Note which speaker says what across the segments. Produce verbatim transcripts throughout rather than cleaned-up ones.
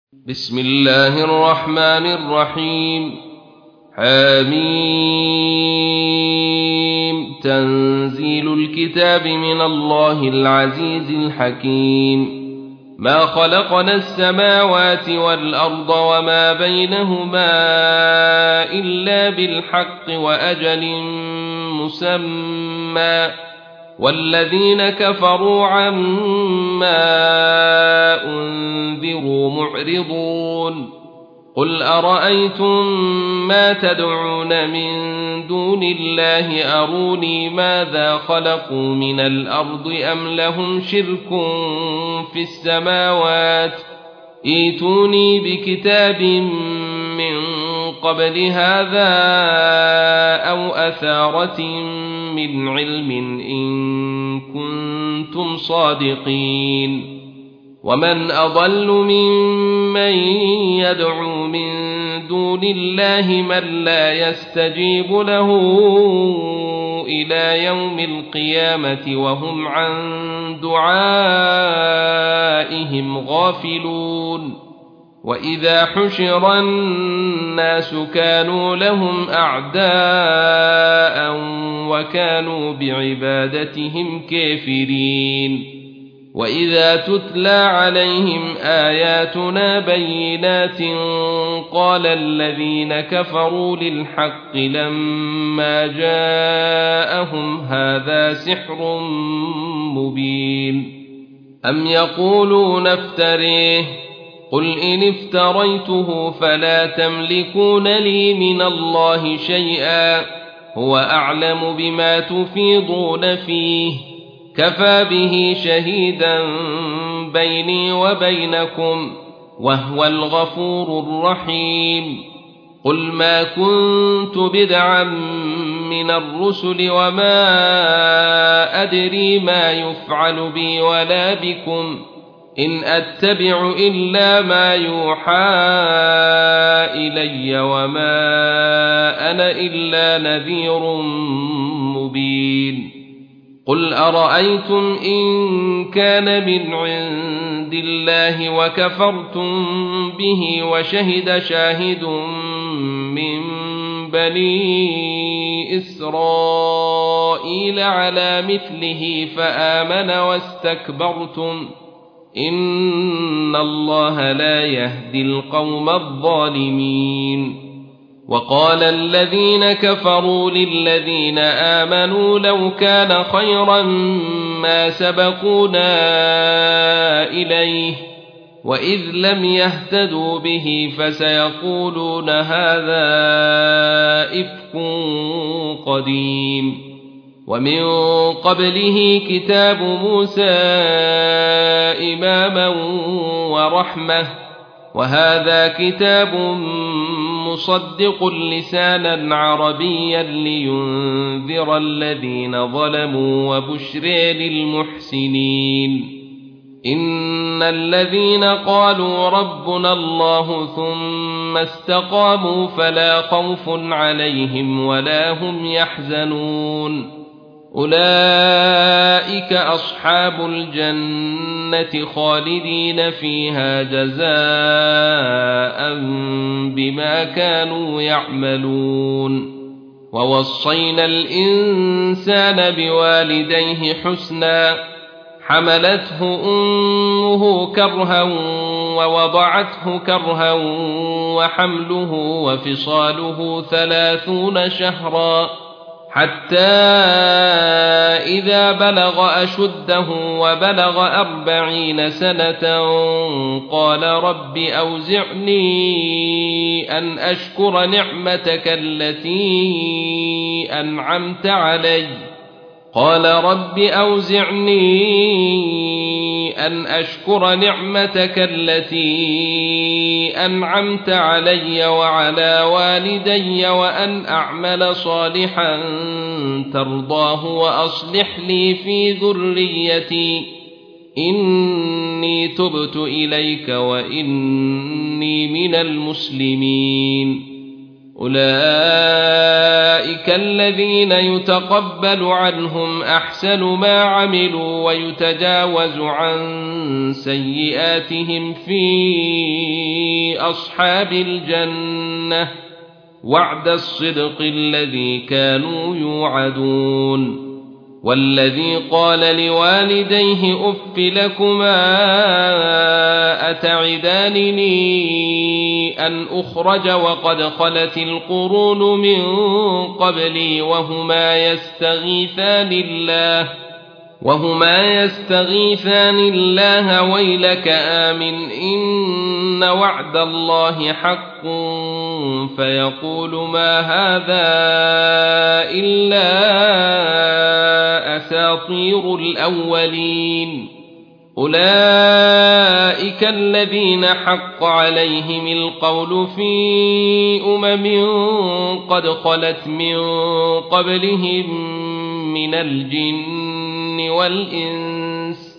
Speaker 1: بسم الله الرحمن الرحيم. حميم. تنزيل الكتاب من الله العزيز الحكيم. ما خلقنا السماوات والأرض وما بينهما إلا بالحق وأجل مسمى، والذين كفروا عما أنذروا معرضون. قل أرأيتم ما تدعون من دون الله أروني ماذا خلقوا من الأرض أم لهم شرك في السماوات، ائتوني بكتاب من قبل هذا أو أثارة من علم إن كنتم صادقين. ومن أضل ممن يدعو من دون الله من لا يستجيب له إلى يوم القيامة وهم عن دعائهم غافلون. وإذا حشر الناس كانوا لهم أعداء وكانوا بعبادتهم كافرين. وإذا تتلى عليهم آياتنا بينات قال الذين كفروا للحق لما جاءهم هذا سحر مبين. أم يقولون افتريه، قل إن افتريته فلا تملكون لي من الله شيئا، هو أعلم بما تفيضون فيه، كفى به شهيدا بيني وبينكم وهو الغفور الرحيم. قل ما كنت بدعا من الرسل وما أدري ما يفعل بي ولا بكم، إن أتبع إلا ما يوحى إلي وما أنا إلا نذير مبين. قل أرأيتم إن كان من عند الله وكفرتم به وشهد شاهد من بني إسرائيل على مثله فآمن واستكبرتم، إن الله لا يهدي القوم الظالمين. وقال الذين كفروا للذين آمنوا لو كان خيرا ما سبقونا إليه، وإذ لم يهتدوا به فسيقولون هذا إفك قديم. ومن قبله كتاب موسى إماما ورحمة، وهذا كتاب مصدق لسانا عربيا لينذر الذين ظلموا وبشر للمحسنين. إن الذين قالوا ربنا الله ثم استقاموا فلا خوف عليهم ولا هم يحزنون، أولئك أصحاب الجنة خالدين فيها جزاء بما كانوا يعملون. ووصينا الإنسان بوالديه حسنا، حملته أمه كرها ووضعته كرها وحمله وفصاله ثلاثون شهرا، حتى إذا بلغ أشده وبلغ أربعين سنة قال رب أوزعني أن أشكر نعمتك التي أنعمت علي قال رب أوزعني أن أشكر نعمتك التي أنعمت علي وعلى والدي وأن أعمل صالحا ترضاه وأصلح لي في ذريتي إني تبت إليك وإني من المسلمين. أولئك الذين يتقبل عنهم أحسن ما عملوا ويتجاوز عن سيئاتهم في أصحاب الجنة وعد الصدق الذي كانوا يوعدون والذي قال لوالديه أف لكما أتعدانني أن أخرج وقد خلت القرون من قبلي وهما يستغيثان الله وهما يستغيثان الله ويلك آمن إن وعد الله حق فيقول ما هذا إلا أساطير الأولين أولئك الذين حق عليهم القول في أمم قد خلت من قبلهم من الجن والإنس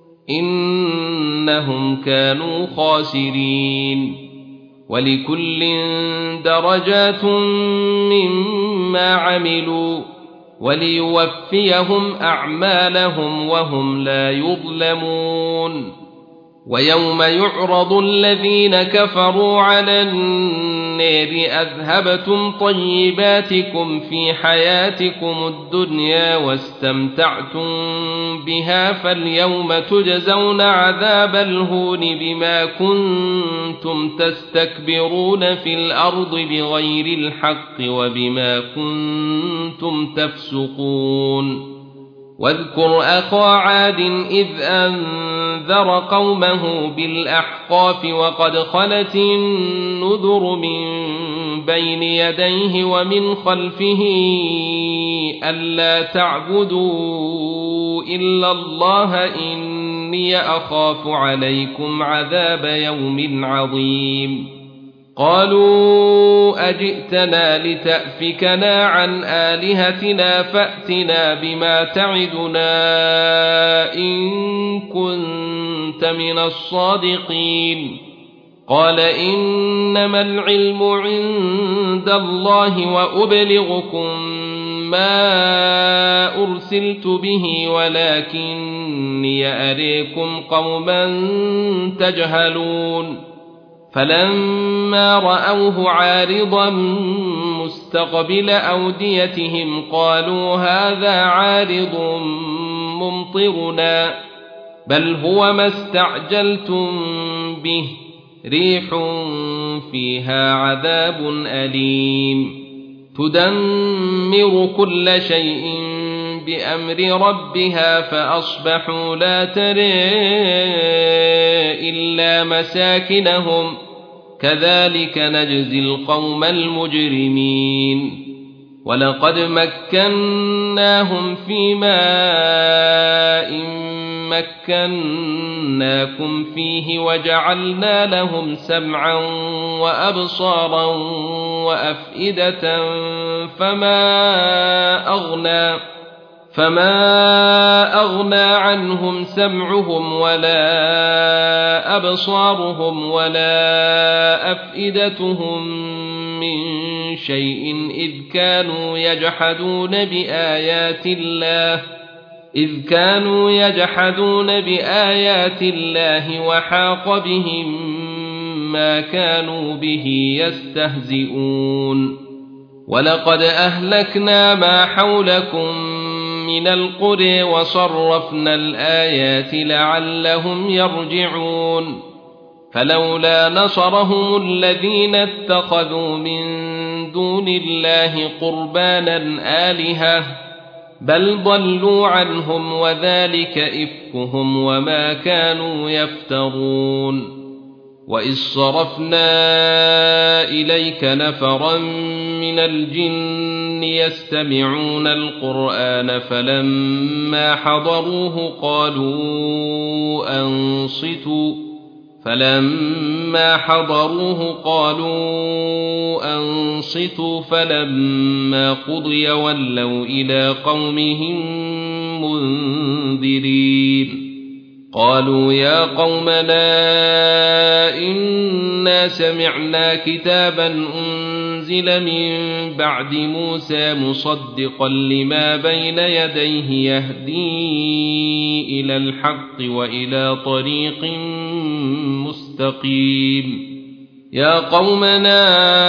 Speaker 1: إنهم كانوا خاسرين ولكل درجات مما عملوا وليوفيهم أعمالهم وهم لا يظلمون ويوم يعرض الذين كفروا على النار أذهبتم طيباتكم في حياتكم الدنيا واستمتعتم بها فاليوم تجزون عذاب الهون بما كنتم تستكبرون في الأرض بغير الحق وبما كنتم تفسقون واذكر أخا عاد إذ أنذر قومه بالأحقاف وقد خلت النذر من بين يديه ومن خلفه ألا تعبدوا إلا الله إني أخاف عليكم عذاب يوم عظيم قالوا أجئتنا لتأفكنا عن آلهتنا فأتنا بما تعدنا إن كنت من الصادقين قال إنما العلم عند الله وأبلغكم ما أرسلت به ولكني أريكم قوما تجهلون فلما رأوه عارضا مستقبل أوديتهم قالوا هذا عارض ممطرنا بل هو ما استعجلتم به ريح فيها عذاب أليم تدمر كل شيء بأمر ربها فأصبحوا لا ترى إلا مساكنهم كذلك نجزي القوم المجرمين ولقد مكناهم في ماء مكناكم فيه وجعلنا لهم سمعا وأبصارا وأفئدة فما أغنى فما أغنى عنهم سمعهم ولا أبصارهم ولا أفئدتهم من شيء إذ كانوا يجحدون بآيات الله إذ كانوا يجحدون بآيات الله وحاق بهم ما كانوا به يستهزئون ولقد أهلكنا ما حولكم من القرى وصرفنا الآيات لعلهم يرجعون فلولا نصرهم الذين اتخذوا من دون الله قربانا آلهة بل ضلوا عنهم وذلك إفكهم وما كانوا يفترون وإذ صرفنا إليك نفرا من الجن يستمعون القرآن فلما حضروه قالوا أنصتوا فلما حضروه قالوا أنصتوا فلما قضي ولوا إلى قومهم منذرين قالوا يا قومنا إنا سمعنا كتابا أنزل من بعد موسى مصدقا لما بين يديه يهدي إلى الحق وإلى طريق مستقيم يا قومنا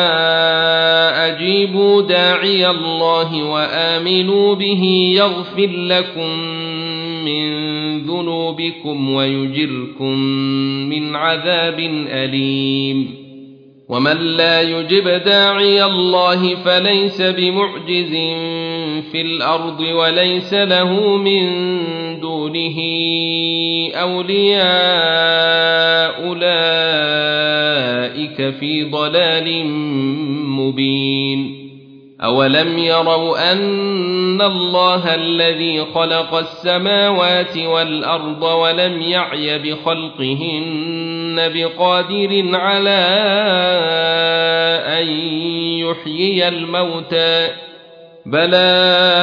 Speaker 1: أجيبوا داعي الله وآمنوا به يغفر لكم من ذنوبكم ويجركم من عذاب أليم ومن لا يجب داعي الله فليس بمعجز في الأرض وليس له من دونه أولياء أولئك في ضلال مبين أولم يروا أن الله الذي خلق السماوات والأرض ولم يعي بخلقهن بقادر على أن يحيي الموتى بلى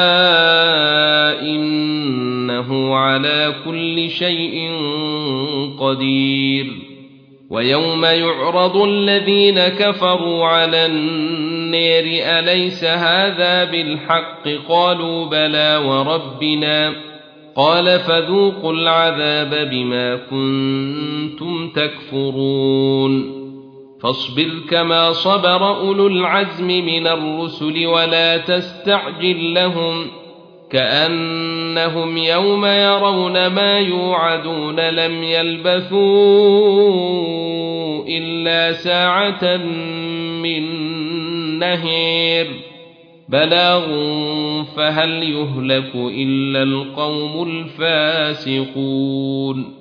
Speaker 1: إنه على كل شيء قدير ويوم يعرض الذين كفروا على النار أليس هذا بالحق قالوا بلى وربنا قال فذوقوا العذاب بما كنتم تكفرون فاصبر كما صبر أولو العزم من الرسل ولا تستعجل لهم كأنهم يوم يرون ما يوعدون لم يلبثوا إلا ساعة من نهير بلاغ فهل يهلك إلا القوم الفاسقون